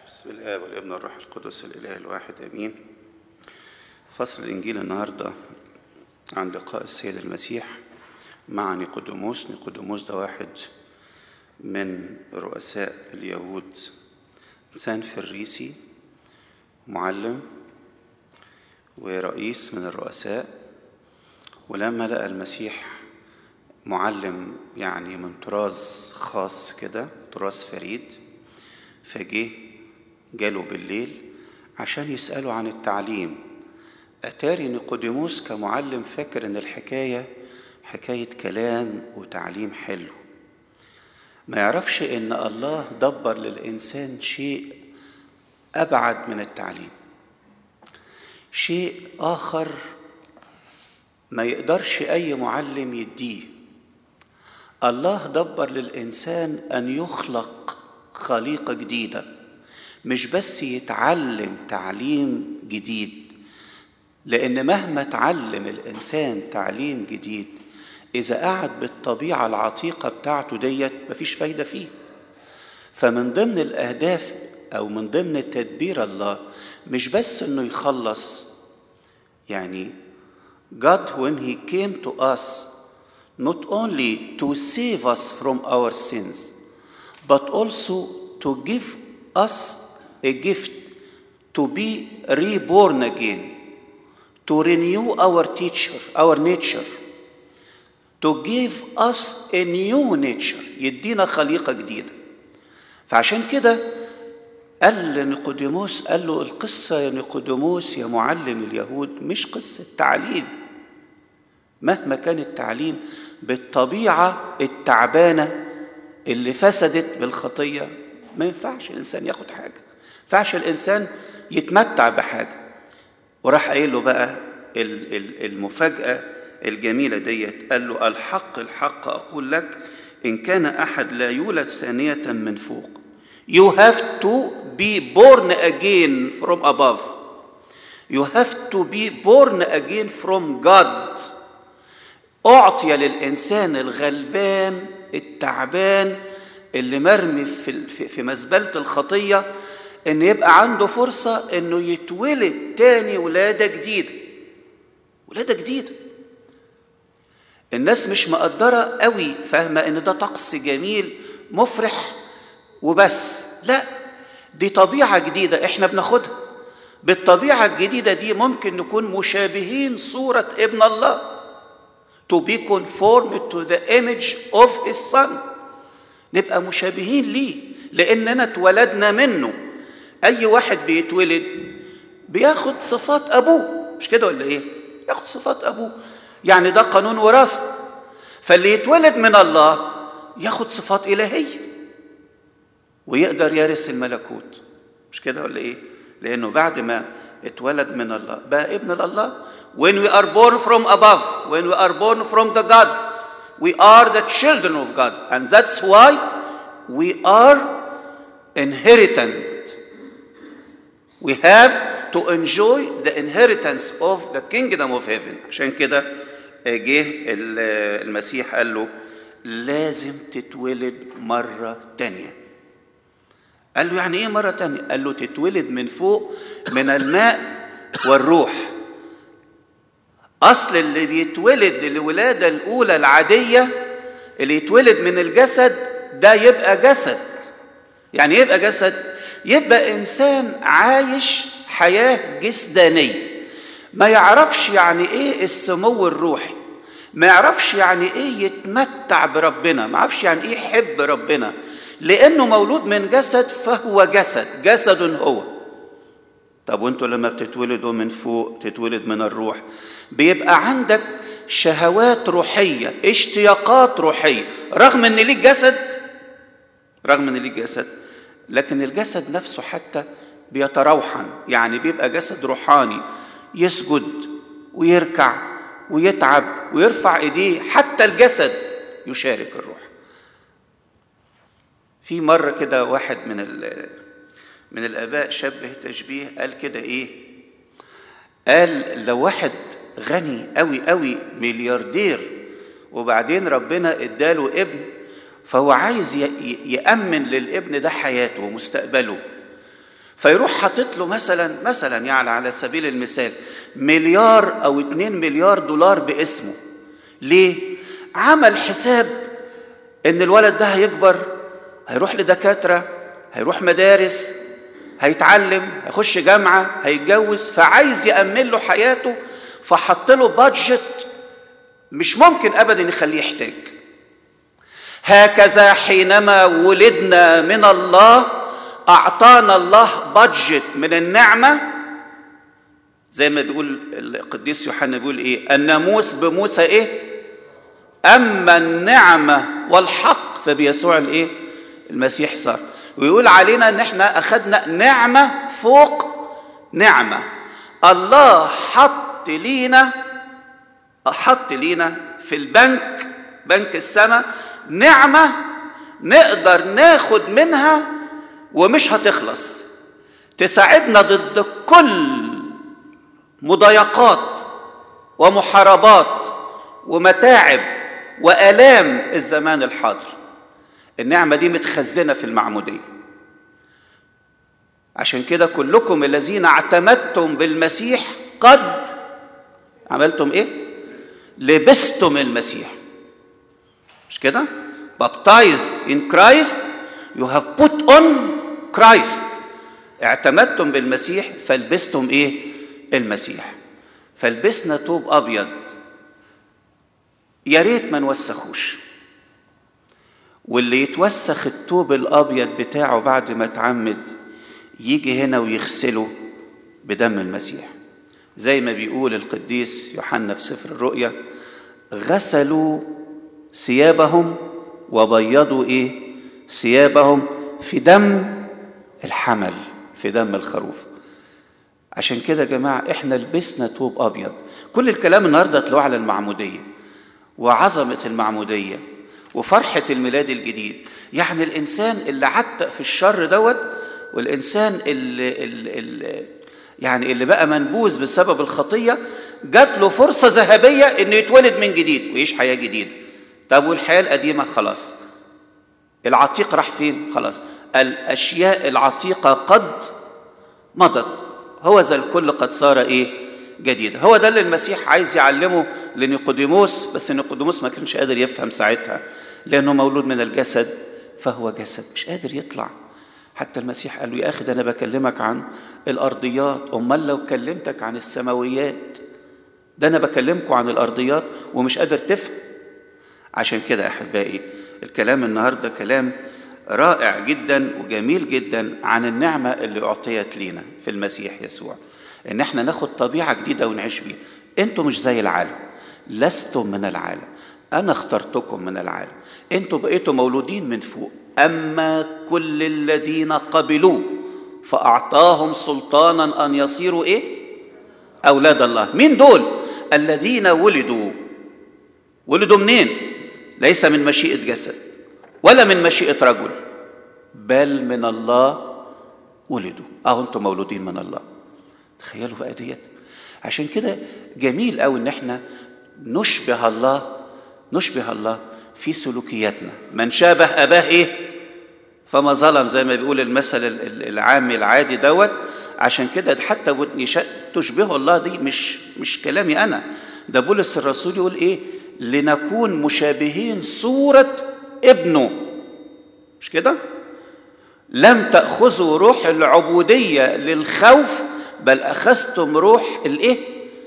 بسم الله والابن والروح القدس الإله الواحد آمين. فصل الإنجيل النهاردة عن لقاء السيد المسيح مع نيقوديموس. نيقوديموس ده واحد من رؤساء اليهود، إنسان فريسي، معلم ورئيس من الرؤساء. ولما لقى المسيح معلم يعني من طراز خاص كده، طراز فريد، جاله بالليل عشان يسأله عن التعليم. أتاري نيقوديموس كمعلم فاكر إن الحكاية حكاية كلام وتعليم حلو، ما يعرفش إن الله دبر للإنسان شيء أبعد من التعليم، شيء آخر ما يقدرش أي معلم يديه. الله دبر للإنسان أن يخلق خليقة جديدة، مش بس يتعلم تعليم جديد، لأن مهما تعلم الإنسان تعليم جديد إذا قعد بالطبيعة العتيقة بتاعته ديت مفيش فايدة فيه. فمن ضمن الأهداف أو من ضمن تدبير الله مش بس إنه يخلص، يعني God when he came to us not only to save us from our sins but also to give us a gift to be reborn again, to renew our nature, to give us a new nature، يدينا خليقة جديدة. فعشان كده قال لنيقوديموس، قال له القصة يا نيقوديموس يا معلم اليهود مش قصة تعليم، مهما كان التعليم بالطبيعة التعبانة اللي فسدت بالخطية ما ينفعش الإنسان ياخد حاجة، ما ينفعش الإنسان يتمتع بحاجة. وراح قايل له بقى المفاجأة الجميلة ديت، قال له الحق الحق أقول لك إن كان أحد لا يولد ثانية من فوق. You have to be born again from above. You have to be born again from God. أعطي للإنسان الغلبان التعبان اللي مرمي في مزبلة الخطية إن يبقى عنده فرصة إنه يتولد تاني ولادة جديدة، ولادة جديدة. الناس مش مقدرة قوي، فاهمة إن ده طقس جميل مفرح وبس، لا، دي طبيعة جديدة إحنا بناخدها. بالطبيعة الجديدة دي ممكن نكون مشابهين صورة ابن الله، to be conformed to the image of his son، نبقى مشابهين ليه لأننا اتولدنا منه. أي واحد بيتولد بياخد صفات أبوه، مش كده ولا إيه؟ ياخد صفات أبوه، يعني ده قانون وراثة. فاللي يتولد من الله ياخد صفات إلهية ويقدر يرث الملكوت، مش كده ولا إيه؟ لأنه بعد ما اتولد من الله بقى ابن الله. When we are born from above, when we are born from the God, we are the children of God, and that's why we are inheritant. We have to enjoy the inheritance of the kingdom of heaven. عشان كده جه المسيح قال له لازم تتولد مرة تانية. قال له يعني ايه مرة تانية؟ قال له تتولد من فوق من الماء والروح. أصل اللي بيتولد الولادة الأولى العادية، اللي يتولد من الجسد ده يبقى جسد. يعني يبقى جسد، يبقى إنسان عايش حياة جسدانية، ما يعرفش يعني إيه السمو الروحي، ما يعرفش يعني إيه يتمتع بربنا، ما يعرفش يعني إيه يحب ربنا، لأنه مولود من جسد فهو جسد هو. طب وانتوا لما بتتولدوا من فوق، تتولد من الروح، بيبقى عندك شهوات روحية، اشتياقات روحية، رغم ان ليك جسد، لكن الجسد نفسه حتى بيتروحن، يعني بيبقى جسد روحاني، يسجد ويركع ويتعب ويرفع ايديه، حتى الجسد يشارك الروح. في مرة كده واحد من الآباء شبه تشبيه، قال كده إيه؟ قال لو واحد غني قوي قوي ملياردير وبعدين ربنا اداله ابن، فهو عايز يأمن للابن ده حياته ومستقبله، فيروح حاطط له مثلا يعني على سبيل المثال 1 أو 2 مليار دولار باسمه. ليه؟ عمل حساب ان الولد ده هيكبر، هيروح لدكاترة، هيروح مدارس، هيتعلم، هيخش جامعة، هيتجوز، فعايز يأمن له حياته، فحط له بادجت مش ممكن أبدا يخليه يحتاج. هكذا حينما ولدنا من الله أعطانا الله بادجت من النعمة، زي ما بيقول القديس يوحنا، بيقول إيه؟ الناموس بموسى إيه؟ أما النعمة والحق فبيسوع الإيه؟ المسيح صار. ويقول علينا إن إحنا أخذنا نعمة فوق نعمة. الله حط لينا في البنك، بنك السماء، نعمة نقدر ناخد منها ومش هتخلص، تساعدنا ضد كل مضايقات ومحاربات ومتاعب وآلام الزمان الحاضر. النعمة دي متخزنة في المعمودية. عشان كده كلكم الذين اعتمدتم بالمسيح قد عملتم ايه؟ لبستم المسيح. مش كده؟ baptized in Christ, you have put on Christ. اعتمدتم بالمسيح فلبستم ايه؟ المسيح. فلبسنا ثوب ابيض، يا ريت ما نوسخوش. واللي يتوسخ الثوب الابيض بتاعه بعد ما اتعمد يجي هنا ويغسله بدم المسيح، زي ما بيقول القديس يوحنا في سفر الرؤيا: غسلوا ثيابهم وبيضوا ايه؟ ثيابهم في دم الحمل، في دم الخروف. عشان كده يا جماعه احنا لبسنا ثوب ابيض. كل الكلام النهارده تلاقوه على المعموديه وعظمه المعموديه وفرحه الميلاد الجديد. يعني الانسان اللي عتق في الشر دوت، والانسان اللي بقى منبوذ بسبب الخطيه، جات له فرصه ذهبيه انه يتولد من جديد ويعيش حياه جديده. طب والحياه القديمه خلاص، العتيق راح فين؟ خلاص، الاشياء العتيقه قد مضت، هو ذا الكل قد صار ايه؟ جديدا. هو ده اللي المسيح عايز يعلمه لنيقوديموس، بس نيقوديموس ما كانش قادر يفهم ساعتها، لانه مولود من الجسد فهو جسد، مش قادر يطلع. حتى المسيح قال له: يا اخي ده انا بكلمك عن الارضيات، امال لو كلمتك عن السماويات؟ ده انا بكلمكم عن الارضيات ومش قادر تفهم. عشان كده احبائي الكلام النهارده كلام رائع جدا وجميل جدا عن النعمه اللي اعطيت لينا في المسيح يسوع، ان احنا ناخد طبيعه جديده ونعيش بيها. انتوا مش زي العالم، لستم من العالم، انا اخترتكم من العالم، انتوا بقيتوا مولودين من فوق. اما كل الذين قبلوه فاعطاهم سلطانا ان يصيروا ايه؟ اولاد الله. مين دول؟ الذين ولدوا منين؟ ليس من مشيئه جسد ولا من مشيئه رجل، بل من الله ولدوا. انتم مولودين من الله. تخيلوا بقى ديت. عشان كده جميل قوي ان احنا نشبه الله في سلوكياتنا. من شابه اباه ايه؟ فما ظلم، زي ما بيقول المثل العامي العادي دوت. عشان كده حتى تشبه الله دي مش كلامي انا، ده بولس الرسول يقول ايه؟ لنكون مشابهين صورة ابنه. مش كده؟ لم تأخذوا روح العبودية للخوف، بل أخذتم روح الايه؟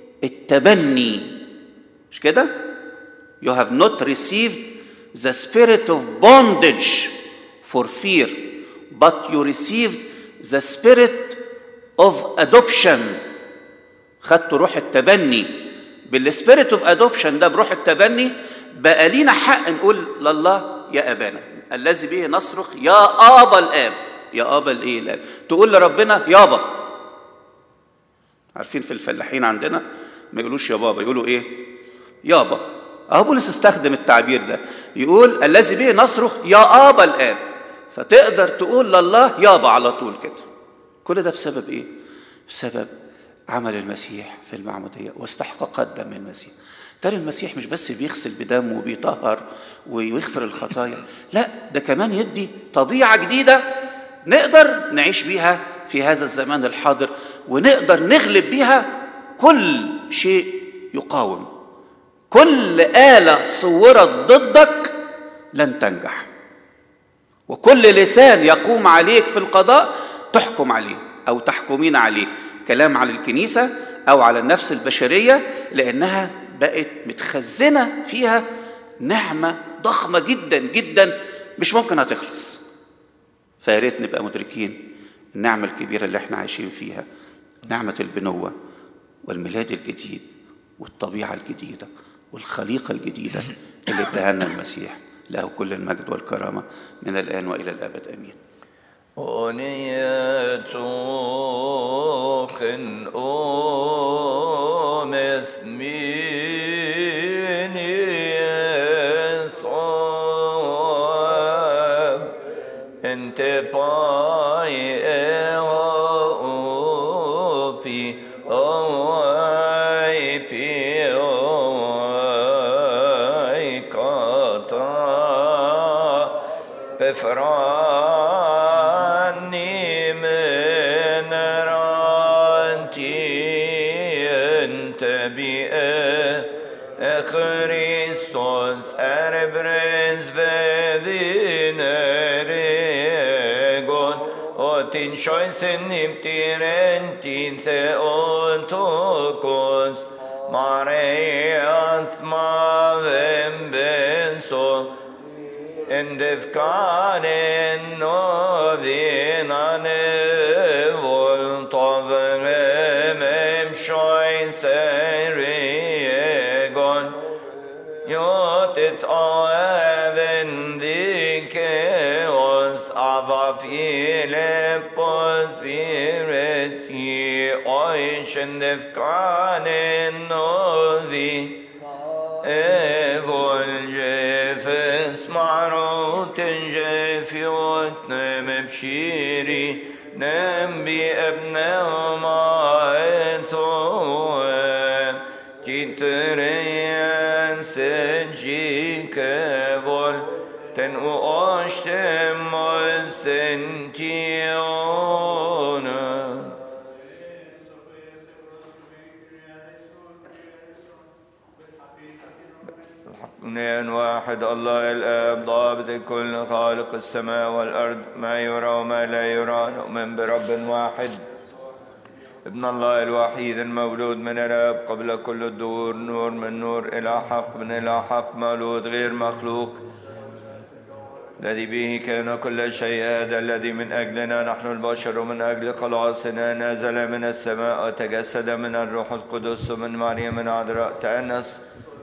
التبني. مش كده؟ You have not received the spirit of bondage for fear, but you received the spirit of adoption. خدتوا روح التبني. بالspirit of adoption ده، بروح التبني، بقى لينا حق نقول لله: يا أبانا الذي به نصرخ يا آبا الآب. يا آبا الايه؟ الآب. تقول لربنا يابا. عارفين في الفلاحين عندنا ما يقولوش يا بابا، يقولوا ايه؟ يابا. بولس استخدم التعبير ده، يقول الذي به نصرخ يا آبا الآب. فتقدر تقول لله يابا على طول كده. كل ده بسبب ايه؟ بسبب عمل المسيح في المعمودية واستحقاقات دم المسيح. ترى المسيح مش بس بيغسل بدمه وبيطهر ويغفر الخطايا، لا، ده كمان يدي طبيعة جديدة نقدر نعيش بيها في هذا الزمان الحاضر، ونقدر نغلب بيها كل شيء يقاوم. كل آلة صورت ضدك لن تنجح، وكل لسان يقوم عليك في القضاء تحكم عليه أو تحكمين عليه. كلام على الكنيسة أو على النفس البشرية، لأنها بقت متخزنة فيها نعمة ضخمة جدا جدا مش ممكن هتخلص. فياريت نبقى مدركين النعمة الكبيرة اللي احنا عايشين فيها، نعمة البنوة والميلاد الجديد والطبيعة الجديدة والخليقة الجديدة اللي اداها المسيح. له كل المجد والكرامة من الآن وإلى الأبد، آمين. فراني من رانتي انت بيه Christos erbres vedin regon otin choisen niptirentin theotokos Marias mavem benso endefkanen novinane voltovem choisen regon Jotet aven dikeos ava Philippos vireti oishen defkanen novi evol marot جفيوت نمبشيري نمبي ابنهما اتوه كتريان سجيك فول تنو اشتم مستنتيونا اثنين واحد الله الآب ضابط الكل خالق السماء والأرض ما يرى وما لا يرى نؤمن برب واحد ابن الله الوحيد المولود من الآب قبل كل الدهور نور من نور إلى حق من إلى حق مولود غير مخلوق الذي به كان كل شيء هذا الذي من أجلنا نحن البشر ومن أجل خلاصنا نزل من السماء وتجسد من الروح القدس ومن مريم العذراء تأنس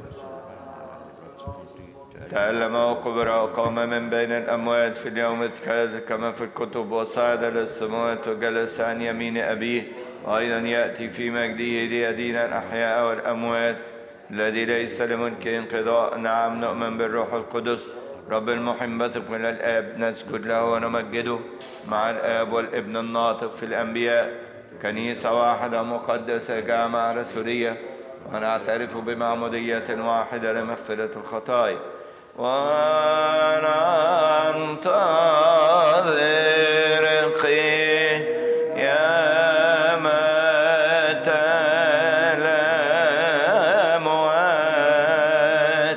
تألم وقبر وقام من بين الأموات في اليوم الثالث كما في الكتب وصعد للسماوات وجلس عن يمين أبيه وأيضا يأتي في مجده ليدين الأحياء والأموات الذي ليس لملكه انقضاء. نعم نؤمن بالروح القدس رب المحب من الآب نسجد له ونمجده مع الآب والابن الناطق في الأنبياء كنيسة واحدة مقدسة جامعة رسولية ونعترف بمعمودية واحدة لمغفرة الخطايا وننتظر قيامة الأموات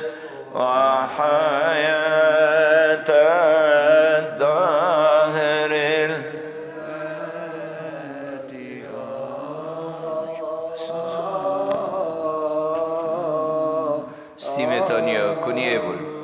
وحياة الدهر الآتي. Stimetania Kunievul